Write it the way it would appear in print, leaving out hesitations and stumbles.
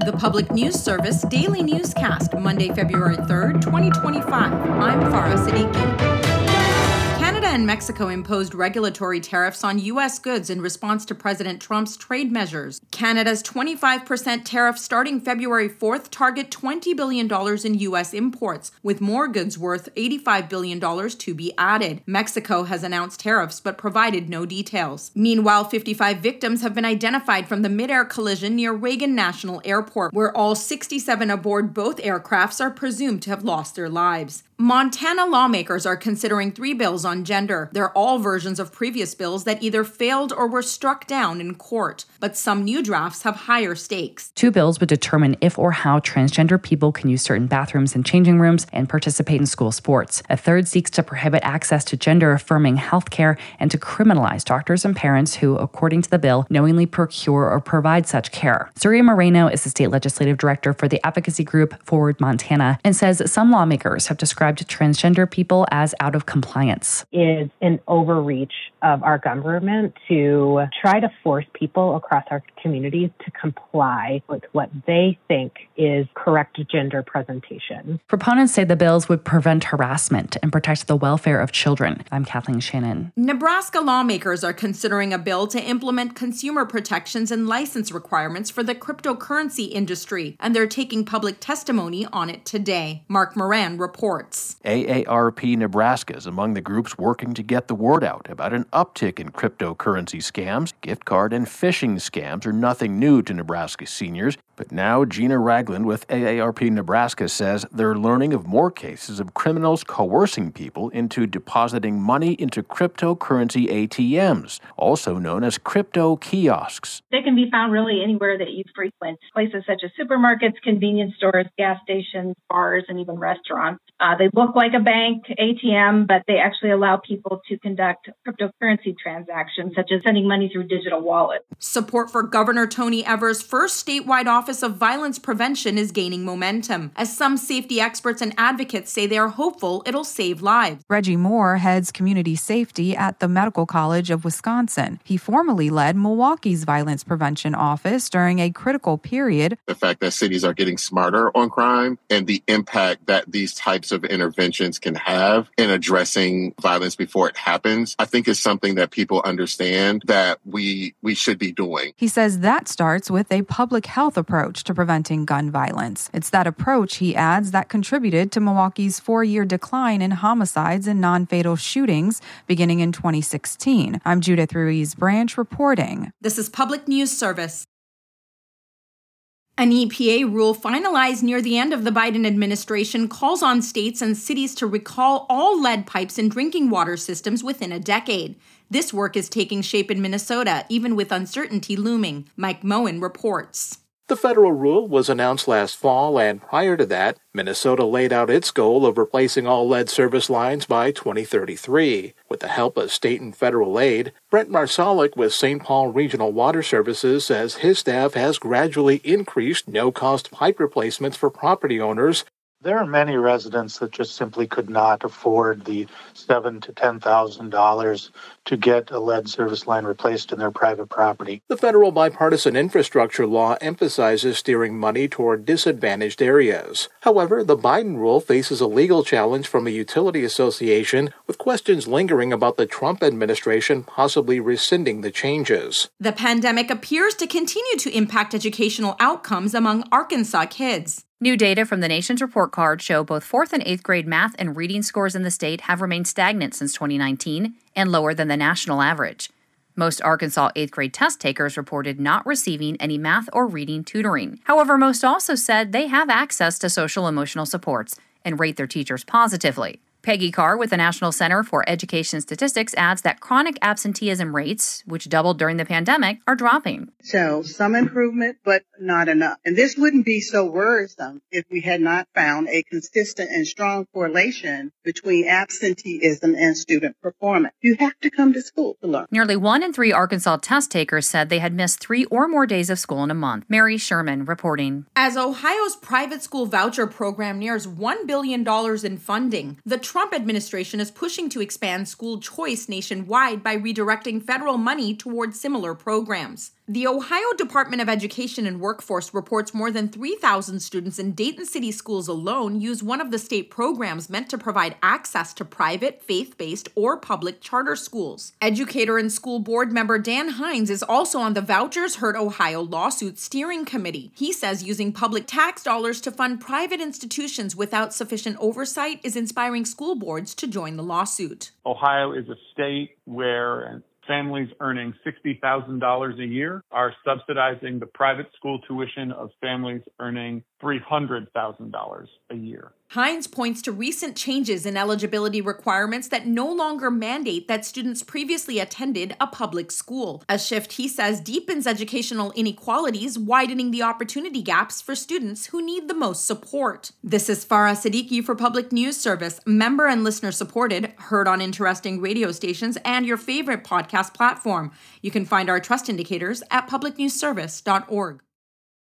The Public News Service Daily Newscast, Monday, February 3rd, 2025. I'm Farah Siddiqui. Canada and Mexico imposed regulatory tariffs on U.S. goods in response to President Trump's trade measures. Canada's 25% tariff starting February 4th target $20 billion in U.S. imports, with more goods worth $85 billion to be added. Mexico has announced tariffs but provided no details. Meanwhile, 55 victims have been identified from the mid-air collision near Reagan National Airport, where all 67 aboard both aircrafts are presumed to have lost their lives. Montana lawmakers are considering 3 bills on gender. They're all versions of previous bills that either failed or were struck down in court. But some new drafts have higher stakes. 2 bills would determine if or how transgender people can use certain bathrooms and changing rooms and participate in school sports. A third seeks to prohibit access to gender-affirming health care and to criminalize doctors and parents who, according to the bill, knowingly procure or provide such care. Surya Moreno is the state legislative director for the advocacy group Forward Montana and says some lawmakers have described transgender people as out of compliance. Is an overreach of our government to try to force people across our communities to comply with what they think is correct gender presentation. Proponents say the bills would prevent harassment and protect the welfare of children. I'm Kathleen Shannon. Nebraska lawmakers are considering a bill to implement consumer protections and license requirements for the cryptocurrency industry, and they're taking public testimony on it today. Mark Moran reports. AARP Nebraska is among the groups working to get the word out about an uptick in cryptocurrency scams. Gift card and phishing scams are nothing new to Nebraska seniors, but now Gina Ragland with AARP Nebraska says they're learning of more cases of criminals coercing people into depositing money into cryptocurrency ATMs, also known as crypto kiosks. They can be found really anywhere that you frequent, places such as supermarkets, convenience stores, gas stations, bars, and even restaurants. They look like a bank ATM, but they actually allow people to conduct cryptocurrency transactions, such as sending money through digital wallets. Support for Governor Tony Evers' first statewide Office of Violence Prevention is gaining momentum, as some safety experts and advocates say they are hopeful it'll save lives. Reggie Moore heads community safety at the Medical College of Wisconsin. He formerly led Milwaukee's Violence Prevention Office during a critical period. The fact that cities are getting smarter on crime and the impact that these types of interventions can have in addressing violence before it happens, I think is something that people understand that we should be doing. He says that starts with a public health approach to preventing gun violence. It's that approach, he adds, that contributed to Milwaukee's 4-year decline in homicides and non-fatal shootings beginning in 2016. I'm Judith Ruiz Branch reporting. This is Public News Service. An EPA rule finalized near the end of the Biden administration calls on states and cities to recall all lead pipes in drinking water systems within a decade. This work is taking shape in Minnesota, even with uncertainty looming. Mike Moen reports. The federal rule was announced last fall, and prior to that, Minnesota laid out its goal of replacing all lead service lines by 2033. With the help of state and federal aid, Brent Marsalik with St. Paul Regional Water Services says his staff has gradually increased no-cost pipe replacements for property owners. There are many residents that just simply could not afford the $7,000 to $10,000 to get a lead service line replaced in their private property. The federal bipartisan infrastructure law emphasizes steering money toward disadvantaged areas. However, the Biden rule faces a legal challenge from a utility association, with questions lingering about the Trump administration possibly rescinding the changes. The pandemic appears to continue to impact educational outcomes among Arkansas kids. New data from the nation's report card show both 4th and 8th grade math and reading scores in the state have remained stagnant since 2019 and lower than the national average. Most Arkansas 8th grade test takers reported not receiving any math or reading tutoring. However, most also said they have access to social emotional supports and rate their teachers positively. Peggy Carr with the National Center for Education Statistics adds that chronic absenteeism rates, which doubled during the pandemic, are dropping. So some improvement, but not enough. And this wouldn't be so worrisome if we had not found a consistent and strong correlation between absenteeism and student performance. You have to come to school to learn. Nearly 1 in 3 Arkansas test takers said they had missed 3 or more days of school in a month. Mary Sherman reporting. As Ohio's private school voucher program nears $1 billion in funding, the Trump administration is pushing to expand school choice nationwide by redirecting federal money towards similar programs. The Ohio Department of Education and Workforce reports more than 3,000 students in Dayton City schools alone use one of the state programs meant to provide access to private, faith-based, or public charter schools. Educator and school board member Dan Hines is also on the Vouchers Hurt Ohio lawsuit steering committee. He says using public tax dollars to fund private institutions without sufficient oversight is inspiring school boards to join the lawsuit. Ohio is a state where families earning $60,000 a year are subsidizing the private school tuition of families earning $300,000 a year. Hines points to recent changes in eligibility requirements that no longer mandate that students previously attended a public school. A shift, he says, deepens educational inequalities, widening the opportunity gaps for students who need the most support. This is Farah Siddiqui for Public News Service, member and listener supported, heard on interesting radio stations and your favorite podcast platform. You can find our trust indicators at publicnewsservice.org.